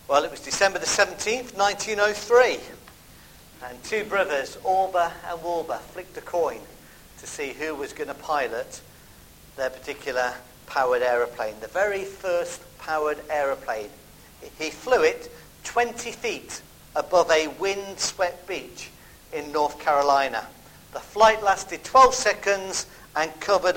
Well, it was December the 17th, 1903, and two brothers, Auber and Wilbur, flicked a coin to see who was going to pilot their particular powered aeroplane, the very first powered aeroplane. He flew it 20 feet above a wind-swept beach in North Carolina. The flight lasted 12 seconds and covered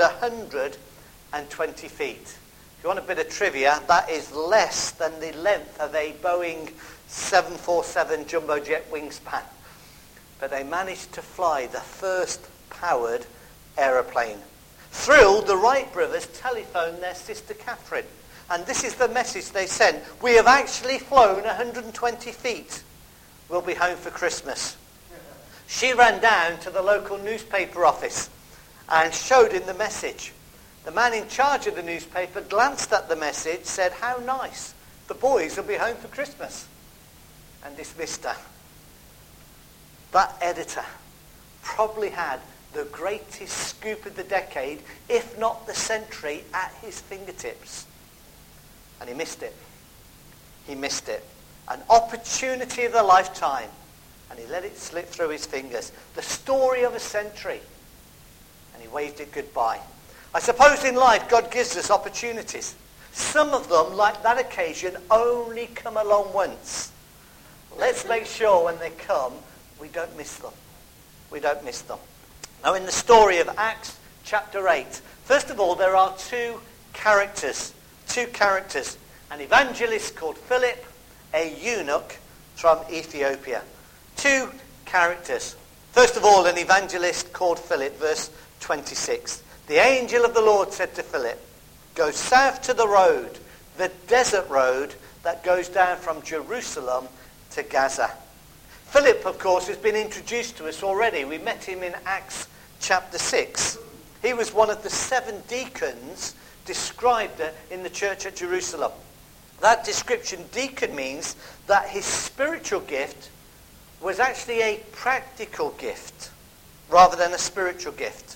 120 feet. If you want a bit of trivia, that is less than the length of a Boeing 747 jumbo jet wingspan. But they managed to fly the first powered aeroplane. Thrilled, the Wright brothers telephoned their sister Catherine. And this is the message they sent. We have actually flown 120 feet. We'll be home for Christmas. She ran down to the local newspaper office and showed him the message. The man in charge of the newspaper glanced at the message, said, "How nice. The boys will be home for Christmas," and dismissed her. That editor probably had the greatest scoop of the decade, if not the century, at his fingertips. And he missed it. He missed it. An opportunity of a lifetime. And he let it slip through his fingers. The story of a century. And he waved it goodbye. I suppose in life God gives us opportunities. Some of them, like that occasion, only come along once. Let's make sure when they come, we don't miss them. We don't miss them. Now in the story of Acts chapter 8, first of all there are two characters. An evangelist called Philip, a eunuch from Ethiopia. Two characters. First of all, an evangelist called Philip, verse 26. The angel of the Lord said to Philip, "Go south to the road, the desert road that goes down from Jerusalem to Gaza." Philip, of course, has been introduced to us already. We met him in Acts chapter 6. He was one of the 7 deacons described in the church at Jerusalem. That description, deacon, means that his spiritual gift was actually a practical gift rather than a spiritual gift.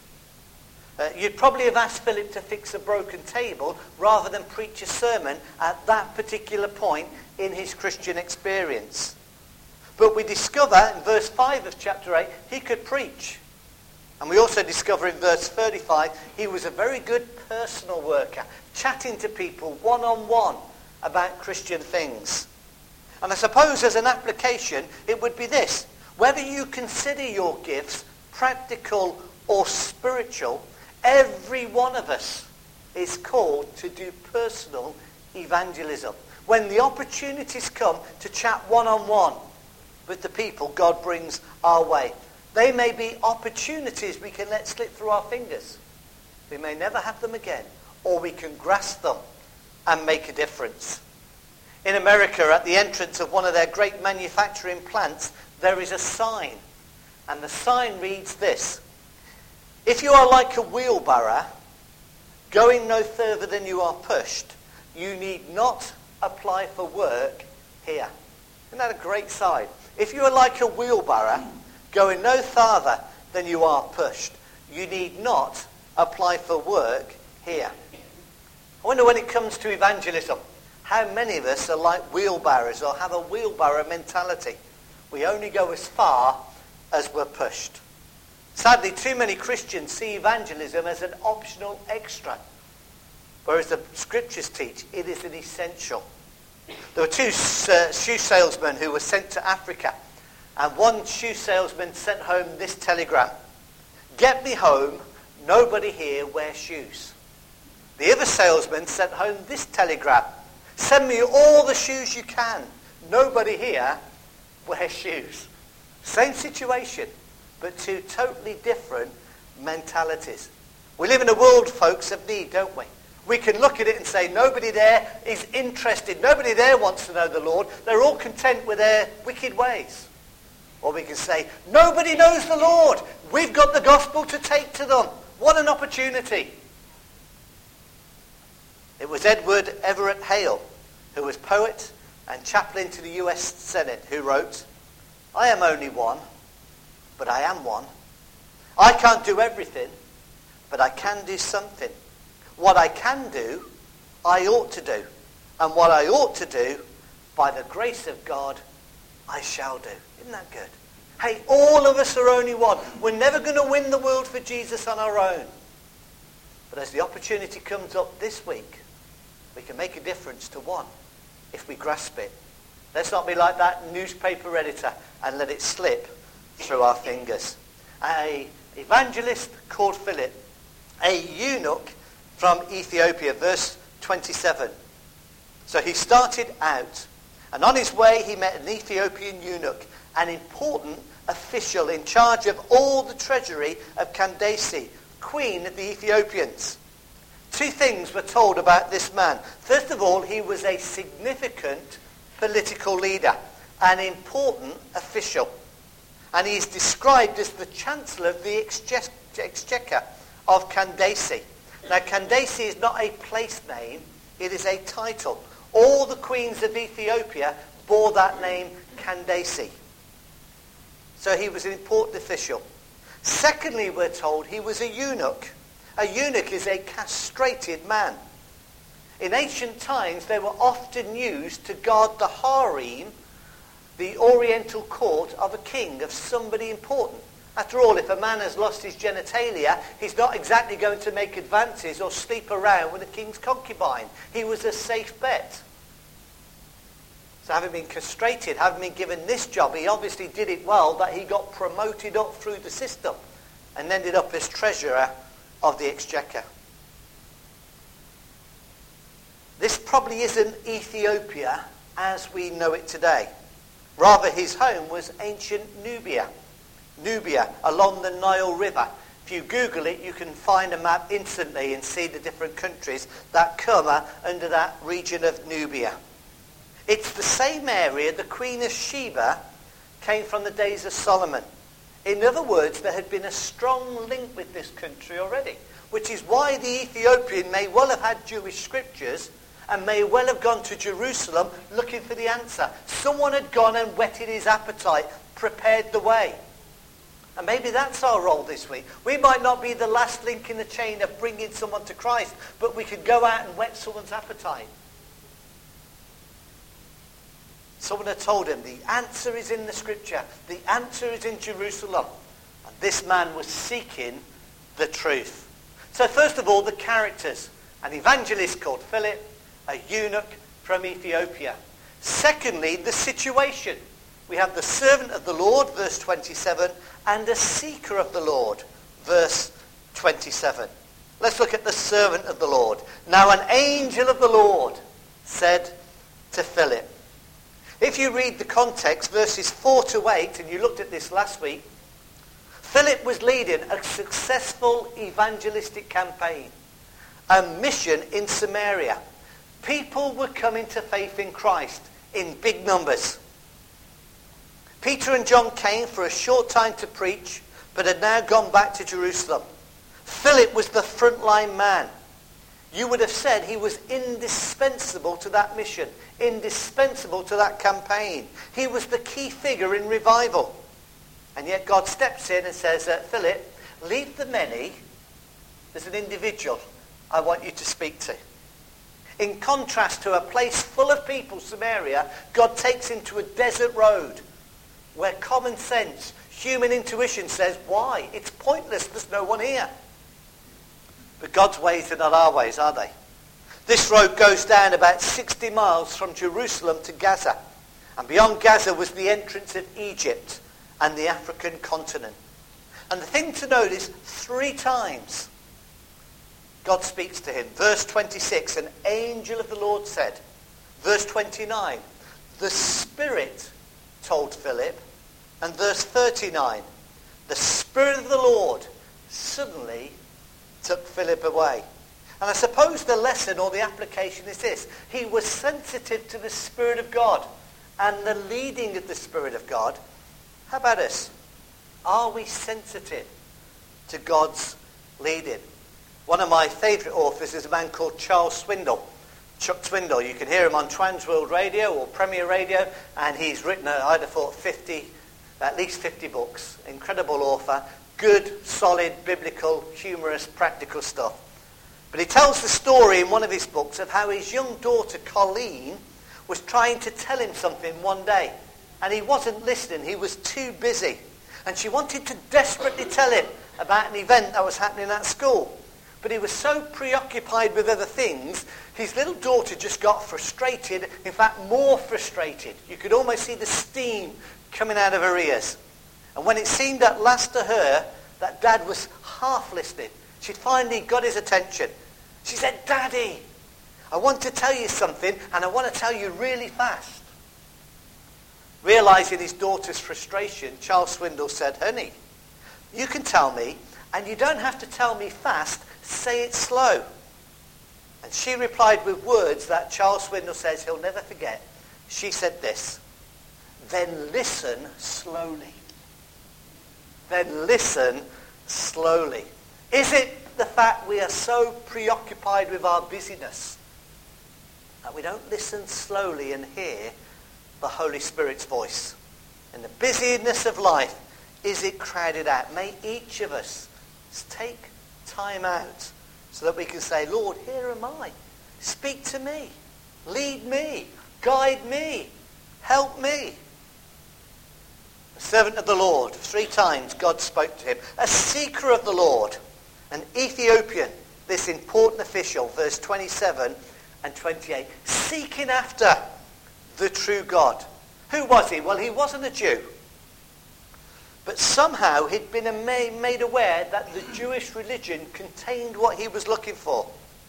You'd probably have asked Philip to fix a broken table rather than preach a sermon at that particular point in his Christian experience. But we discover in verse 5 of chapter 8, he could preach. And we also discover in verse 35, he was a very good personal worker, chatting to people one-on-one about Christian things. And I suppose as an application, it would be this. Whether you consider your gifts practical or spiritual, every one of us is called to do personal evangelism. When the opportunities come to chat one-on-one with the people God brings our way, they may be opportunities we can let slip through our fingers. We may never have them again, or we can grasp them and make a difference. In America, at the entrance of one of their great manufacturing plants, there is a sign. And the sign reads this: "If you are like a wheelbarrow, going no further than you are pushed, you need not apply for work here." Isn't that a great sign? If you are like a wheelbarrow, going no farther than you are pushed, you need not apply for work here. I wonder, when it comes to evangelism, how many of us are like wheelbarrows or have a wheelbarrow mentality? We only go as far as we're pushed. Sadly, too many Christians see evangelism as an optional extra, whereas the scriptures teach it is an essential. There were two shoe salesmen who were sent to Africa, and one shoe salesman sent home this telegram: "Get me home, nobody here wears shoes." The other salesman sent home this telegram: "Send me all the shoes you can, nobody here wears shoes." Same situation, but two totally different mentalities. We live in a world, folks, of need, don't we? We can look at it and say, nobody there is interested. Nobody there wants to know the Lord. They're all content with their wicked ways. Or we can say, nobody knows the Lord. We've got the gospel to take to them. What an opportunity. It was Edward Everett Hale, who was poet and chaplain to the US Senate, who wrote, "I am only one, but I am one. I can't do everything, but I can do something. What I can do, I ought to do. And what I ought to do, by the grace of God, I shall do. Isn't that good? Hey, all of us are only one. We're never going to win the world for Jesus on our own. But as the opportunity comes up this week, we can make a difference to one if we grasp it. Let's not be like that newspaper editor and let it slip through our fingers. An evangelist called Philip, a eunuch from Ethiopia, verse 27. So he started out, and on his way he met an Ethiopian eunuch, an important official in charge of all the treasury of Candace, queen of the Ethiopians. Two things were told about this man. First of all, he was a significant political leader, an important official. And he is described as the Chancellor of the Exchequer of Candace. Now, Candace is not a place name, it is a title. All the queens of Ethiopia bore that name, Candace. So he was an important official. Secondly, we're told he was a eunuch. A eunuch is a castrated man. In ancient times, they were often used to guard the harem, the oriental court of a king, of somebody important. After all, if a man has lost his genitalia, he's not exactly going to make advances or sleep around with a king's concubine. He was a safe bet. So having been castrated, having been given this job, he obviously did it well, that he got promoted up through the system and ended up as treasurer of the Exchequer. This probably isn't Ethiopia as we know it today. Rather, his home was ancient Nubia. Nubia, along the Nile River. If you Google it, you can find a map instantly and see the different countries that come under that region of Nubia. It's the same area the Queen of Sheba came from the days of Solomon. In other words, there had been a strong link with this country already, which is why the Ethiopian may well have had Jewish scriptures and may well have gone to Jerusalem looking for the answer. Someone had gone and whetted his appetite, prepared the way. And maybe that's our role this week. We might not be the last link in the chain of bringing someone to Christ, but we could go out and whet someone's appetite. Someone had told him, the answer is in the scripture. The answer is in Jerusalem. And this man was seeking the truth. So first of all, the characters. An evangelist called Philip, a eunuch from Ethiopia. Secondly, the situation. We have the servant of the Lord, verse 27, and a seeker of the Lord, verse 27. Let's look at the servant of the Lord. Now an angel of the Lord said to Philip. If you read the context, verses 4 to 8, and you looked at this last week, Philip was leading a successful evangelistic campaign, a mission in Samaria. People were coming to faith in Christ in big numbers. Peter and John came for a short time to preach, but had now gone back to Jerusalem. Philip was the frontline man. You would have said he was indispensable to that mission, indispensable to that campaign. He was the key figure in revival. And yet God steps in and says, Philip, leave the many. There's an individual I want you to speak to. In contrast to a place full of people, Samaria, God takes him to a desert road where common sense, human intuition says, why? It's pointless, there's no one here. But God's ways are not our ways, are they? This road goes down about 60 miles from Jerusalem to Gaza. And beyond Gaza was the entrance of Egypt and the African continent. And the thing to note is 3 times God speaks to him. Verse 26, an angel of the Lord said. Verse 29, the Spirit told Philip. And verse 39, the Spirit of the Lord suddenly took Philip away. And I suppose the lesson or the application is this. He was sensitive to the Spirit of God and the leading of the Spirit of God. How about us? Are we sensitive to God's leading? One of my favourite authors is a man called Charles Swindoll. Chuck Swindoll. You can hear him on Transworld Radio or Premier Radio, and he's written, I'd have thought, at least 50 books. Incredible author. Good, solid, biblical, humorous, practical stuff. But he tells the story in one of his books of how his young daughter, Colleen, was trying to tell him something one day. And he wasn't listening. He was too busy. And she wanted to desperately tell him about an event that was happening at school. But he was so preoccupied with other things, his little daughter just got frustrated. In fact, more frustrated. You could almost see the steam coming out of her ears. And when it seemed at last to her that Dad was half listening, she'd finally got his attention. She said, "Daddy, I want to tell you something, and I want to tell you really fast." Realizing his daughter's frustration, Charles Swindoll said, "Honey, you can tell me, and you don't have to tell me fast, say it slow." And she replied with words that Charles Swindoll says he'll never forget. She said this, "Then listen slowly." Then listen slowly. Is it the fact we are so preoccupied with our busyness that we don't listen slowly and hear the Holy Spirit's voice? In the busyness of life, is it crowded out? May each of us take time out so that we can say, "Lord, here am I. Speak to me. Lead me. Guide me. Help me." A servant of the Lord. 3 times God spoke to him. A seeker of the Lord. An Ethiopian, this important official, verse 27 and 28. Seeking after the true God. Who was he? Well, he wasn't a Jew. But somehow he'd been made aware that the Jewish religion contained what he was looking for.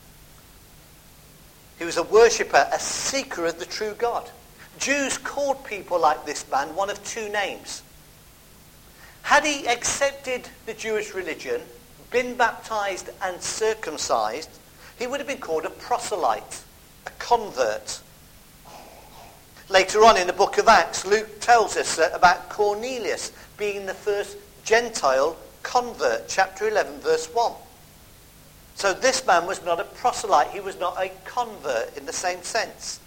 He was a worshipper, a seeker of the true God. Jews called people like this man one of 2 names. Had he accepted the Jewish religion, been baptized and circumcised, he would have been called a proselyte, a convert. Later on in the book of Acts, Luke tells us about Cornelius being the first Gentile convert, chapter 11, verse 1. So this man was not a proselyte, he was not a convert in the same sense.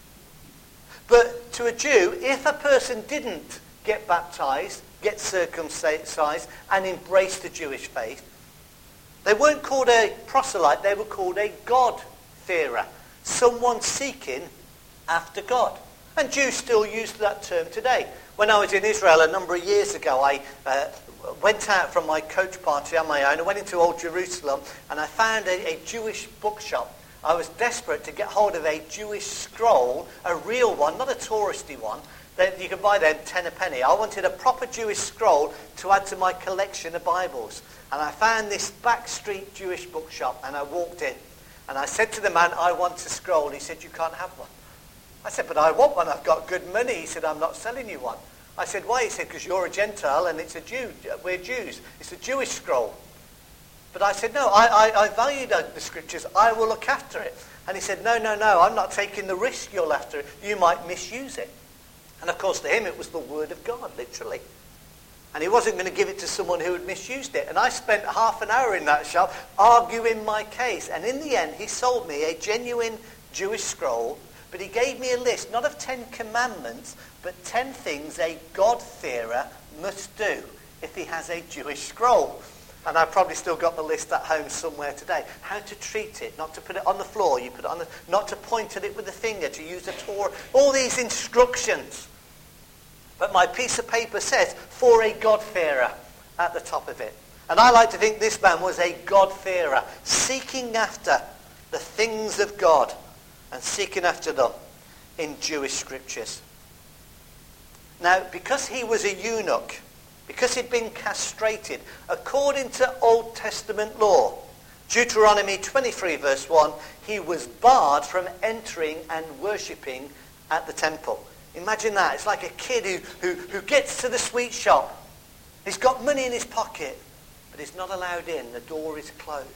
But to a Jew, if a person didn't get baptized, get circumcised, and embrace the Jewish faith, they weren't called a proselyte, they were called a God-fearer, someone seeking after God. And Jews still use that term today. When I was in Israel a number of years ago, I went out from my coach party on my own. I went into Old Jerusalem and I found a Jewish bookshop. I was desperate to get hold of a Jewish scroll, a real one, not a touristy one, that you could buy them 10 a penny. I wanted a proper Jewish scroll to add to my collection of Bibles. And I found this backstreet Jewish bookshop and I walked in. And I said to the man, "I want a scroll." He said, "You can't have one." I said, "But I want one, I've got good money." He said, "I'm not selling you one." I said, "Why?" He said, "Because you're a Gentile and it's a Jew. We're Jews. It's a Jewish scroll." But I said, "No, I value the scriptures. I will look after it." And he said, No, I'm not taking the risk you'll after it. You might misuse it." And of course to him it was the word of God, literally. And he wasn't going to give it to someone who had misused it. And I spent half an hour in that shop arguing my case. And in the end he sold me a genuine Jewish scroll. But he gave me a list, not of 10 commandments, but 10 things a God-fearer must do if he has a Jewish scroll. And I've probably still got the list at home somewhere today. How to treat it, not to put it on the floor, you put it on not to point at it with a finger, to use a Torah. All these instructions. But my piece of paper says, "For a God-fearer," at the top of it. And I like to think this man was a God-fearer, seeking after the things of God and seeking after them in Jewish scriptures. Now, because he was a eunuch, because he'd been castrated, according to Old Testament law, Deuteronomy 23 verse 1, he was barred from entering and worshipping at the temple. Imagine that. It's like a kid who gets to the sweet shop. He's got money in his pocket, but he's not allowed in. The door is closed.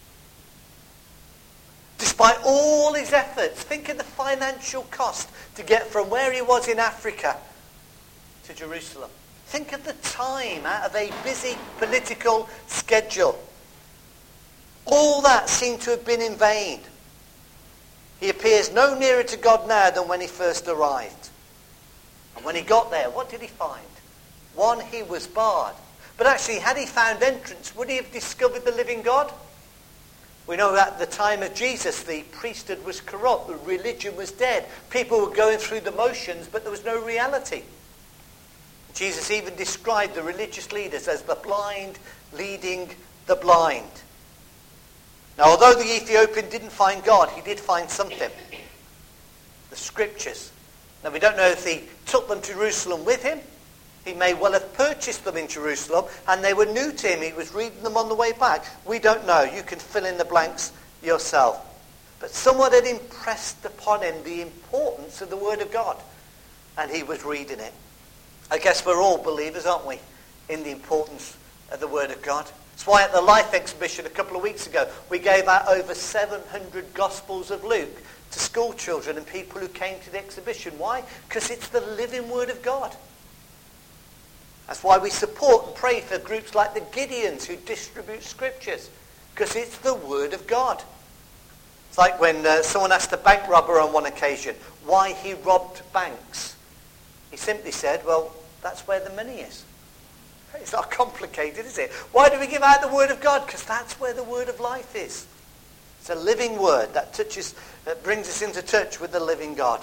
Despite all his efforts, think of the financial cost to get from where he was in Africa to Jerusalem. Think of the time out of a busy political schedule. All that seemed to have been in vain. He appears no nearer to God now than when he first arrived. And when he got there, what did he find? One, he was barred. But actually, had he found entrance, would he have discovered the living God? We know that at the time of Jesus, the priesthood was corrupt, the religion was dead. People were going through the motions, but there was no reality. Jesus even described the religious leaders as the blind leading the blind. Now, although the Ethiopian didn't find God, he did find something. The scriptures. Now, we don't know if he took them to Jerusalem with him. He may well have purchased them in Jerusalem, and they were new to him. He was reading them on the way back. We don't know. You can fill in the blanks yourself. But someone had impressed upon him the importance of the Word of God, and he was reading it. I guess we're all believers, aren't we, in the importance of the Word of God. That's why at the Life Exhibition a couple of weeks ago, we gave out over 700 Gospels of Luke to school children and people who came to the exhibition. Why? Because it's the living Word of God. That's why we support and pray for groups like the Gideons who distribute scriptures, because it's the Word of God. It's like when someone asked a bank robber on one occasion why he robbed banks. He simply said, well, that's where the money is. It's not complicated, is it? Why do we give out the Word of God? Because that's where the Word of life is. It's a living Word that brings us into touch with the living God.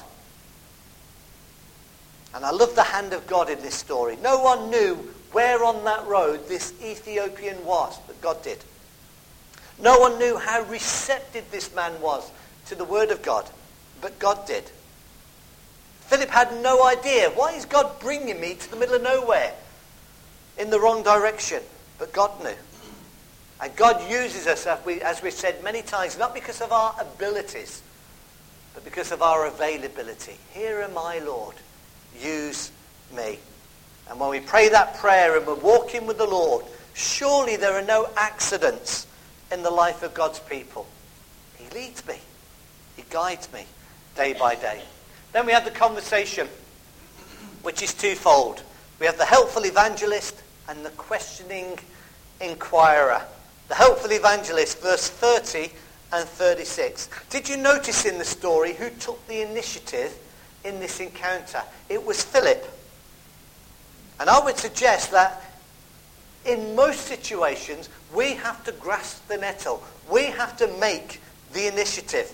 And I love the hand of God in this story. No one knew where on that road this Ethiopian was, but God did. No one knew how receptive this man was to the Word of God, but God did. Philip had no idea. Why is God bringing me to the middle of nowhere in the wrong direction? But God knew. And God uses us, as we've said many times, not because of our abilities, but because of our availability. Here am I, Lord. Use me. And when we pray that prayer and we're walking with the Lord, surely there are no accidents in the life of God's people. He leads me. He guides me day by day. Then we have the conversation, which is twofold. We have the helpful evangelist and the questioning inquirer. The helpful evangelist, verse 30 and 36. Did you notice in the story who took the initiative in this encounter? It was Philip. And I would suggest that in most situations, we have to grasp the nettle. We have to make the initiative.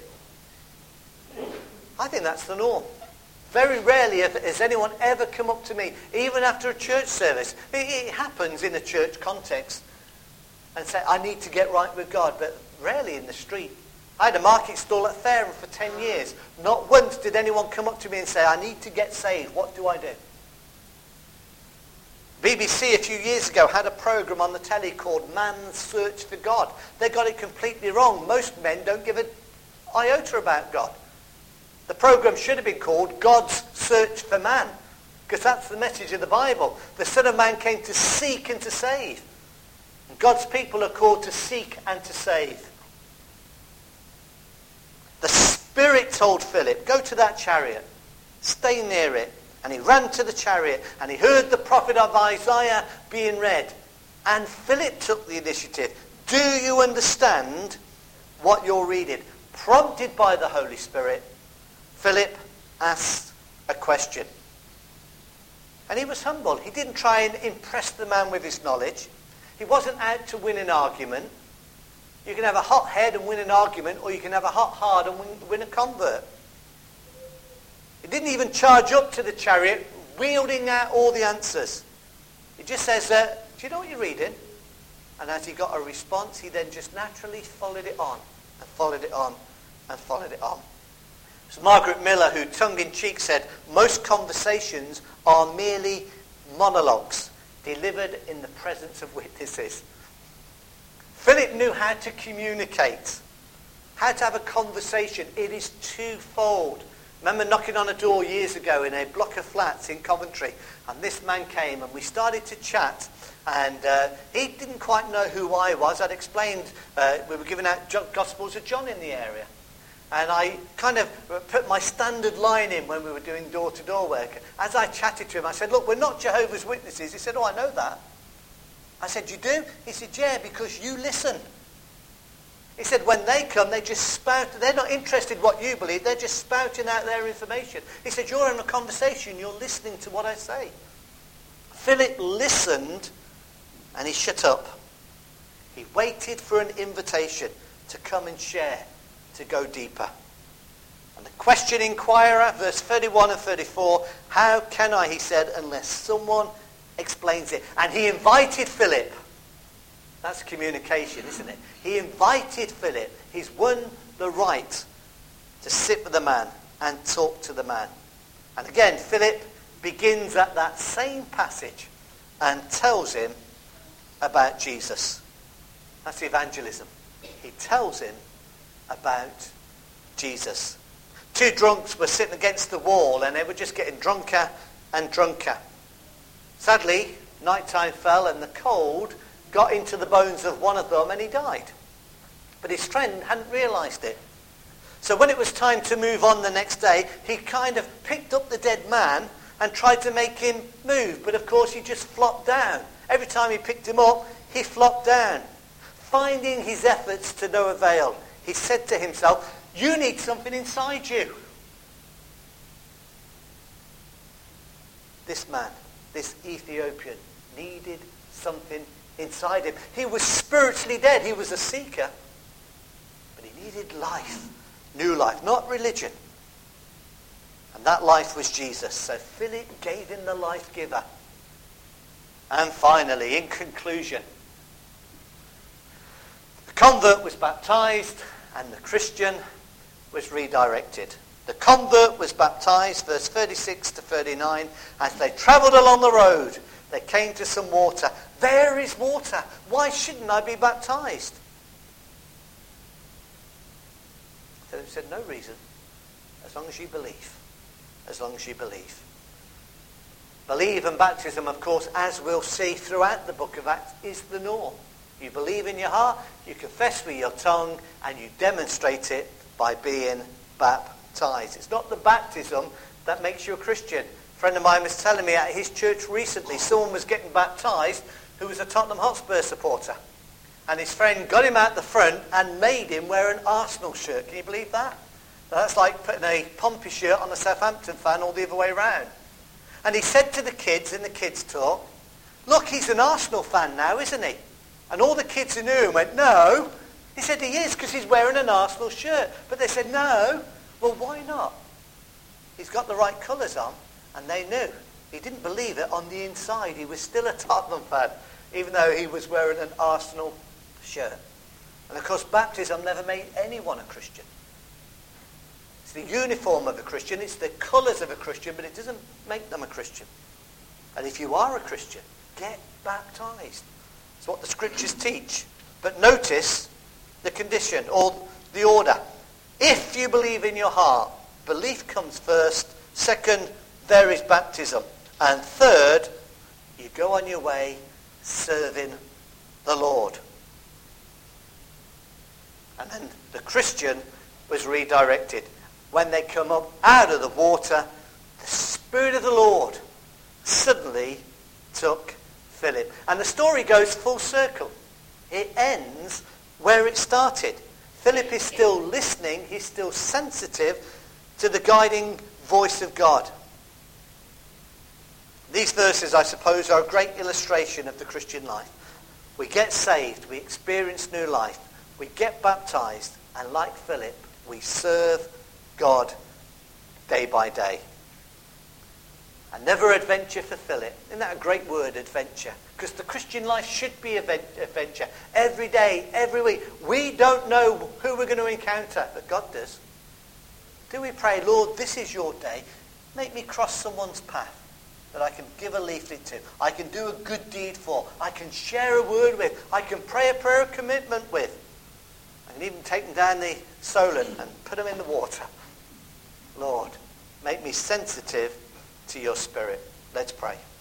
I think that's the norm. Very rarely has anyone ever come up to me, even after a church service. It happens in a church context, and say, I need to get right with God, but rarely in the street. I had a market stall at Fareham for 10 years. Not once did anyone come up to me and say, I need to get saved. What do I do? BBC a few years ago had a programme on the telly called Man's Search for God. They got it completely wrong. Most men don't give an iota about God. The programme should have been called God's Search for Man, because that's the message of the Bible. The Son of Man came to seek and to save. And God's people are called to seek and to save. The Spirit told Philip, go to that chariot, stay near it. And he ran to the chariot, and he heard the prophet of Isaiah being read. And Philip took the initiative. Do you understand what you're reading? Prompted by the Holy Spirit, Philip asked a question. And he was humble. He didn't try and impress the man with his knowledge. He wasn't out to win an argument. You can have a hot head and win an argument, or you can have a hot heart and win a convert. He didn't even charge up to the chariot, wielding out all the answers. He just says, do you know what you're reading? And as he got a response, he then just naturally followed it on, and followed it on, and followed it on. It was Margaret Miller who, tongue-in-cheek, said, most conversations are merely monologues delivered in the presence of witnesses. Philip knew how to communicate, how to have a conversation. It is twofold. Remember knocking on a door years ago in a block of flats in Coventry, and this man came and we started to chat, and he didn't quite know who I was. I'd explained we were giving out Gospels of John in the area, and I kind of put my standard line in when we were doing door-to-door work. As I chatted to him, I said, look, we're not Jehovah's Witnesses. He said, oh, I know that. I said, you do? He said, yeah, because you listen. He said, when they come, they just spout. They're not interested in what you believe. They're just spouting out their information. He said, you're in a conversation. You're listening to what I say. Philip listened, and he shut up. He waited for an invitation. to come and share, to go deeper. And the question inquirer, verse 31 and 34, how can I, he said, unless someone explains it. And he invited Philip. That's communication, isn't it? He invited Philip. He's won the right to sit with the man and talk to the man. And again, Philip begins at that same passage and tells him about Jesus. That's evangelism. He tells him about Jesus. Two drunks were sitting against the wall and they were just getting drunker and drunker. Sadly, nighttime fell and the cold got into the bones of one of them and he died. But his friend hadn't realised it. So when it was time to move on the next day, he kind of picked up the dead man and tried to make him move. But of course he just flopped down. Every time he picked him up, he flopped down. Finding his efforts to no avail, he said to himself, you need something inside you. This man, this Ethiopian, needed something inside him. He was spiritually dead. He was a seeker. But he needed life. New life, not religion. And that life was Jesus. So Philip gave him the life giver. And finally, in conclusion, the convert was baptized and the Christian was redirected. The convert was baptized, verse 36 to 39. As they travelled along the road, they came to some water. There is water. Why shouldn't I be baptized? Philip said, no reason. As long as you believe. As long as you believe. Believe and baptism, of course, as we'll see throughout the book of Acts, is the norm. You believe in your heart, you confess with your tongue, and you demonstrate it by being baptized. It's not the baptism that makes you a Christian. A friend of mine was telling me at his church recently, someone was getting baptized who was a Tottenham Hotspur supporter. And his friend got him out the front and made him wear an Arsenal shirt. Can you believe that? That's like putting a Pompey shirt on a Southampton fan all the other way round. And he said to the kids in the kids' talk, look, he's an Arsenal fan now, isn't he? And all the kids who knew him went, no. He said he is because he's wearing an Arsenal shirt. But they said, no. Well, why not? He's got the right colours on. And they knew. He didn't believe it. On the inside, he was still a Tottenham fan, even though he was wearing an Arsenal shirt. And of course, baptism never made anyone a Christian. It's the uniform of a Christian. It's the colours of a Christian, but it doesn't make them a Christian. And if you are a Christian, get baptized. It's what the scriptures teach. But notice the condition or the order. If you believe in your heart, belief comes first. Second, there is baptism. And third, you go on your way serving the Lord. And then the Christian was redirected. When they come up out of the water, the Spirit of the Lord suddenly took Philip. And the story goes full circle. It ends where it started. Philip is still listening. He's still sensitive to the guiding voice of God. These verses, I suppose, are a great illustration of the Christian life. We get saved. We experience new life. We get baptized. And like Philip, we serve God day by day. Another adventure for Philip. Isn't that a great word, adventure? Because the Christian life should be adventure. Every day, every week. We don't know who we're going to encounter, but God does. Do we pray, Lord, this is your day. Make me cross someone's path that I can give a leaflet to. I can do a good deed for. I can share a word with. I can pray a prayer of commitment with. I can even take them down the Solent and put them in the water. Lord, make me sensitive to your Spirit. Let's pray.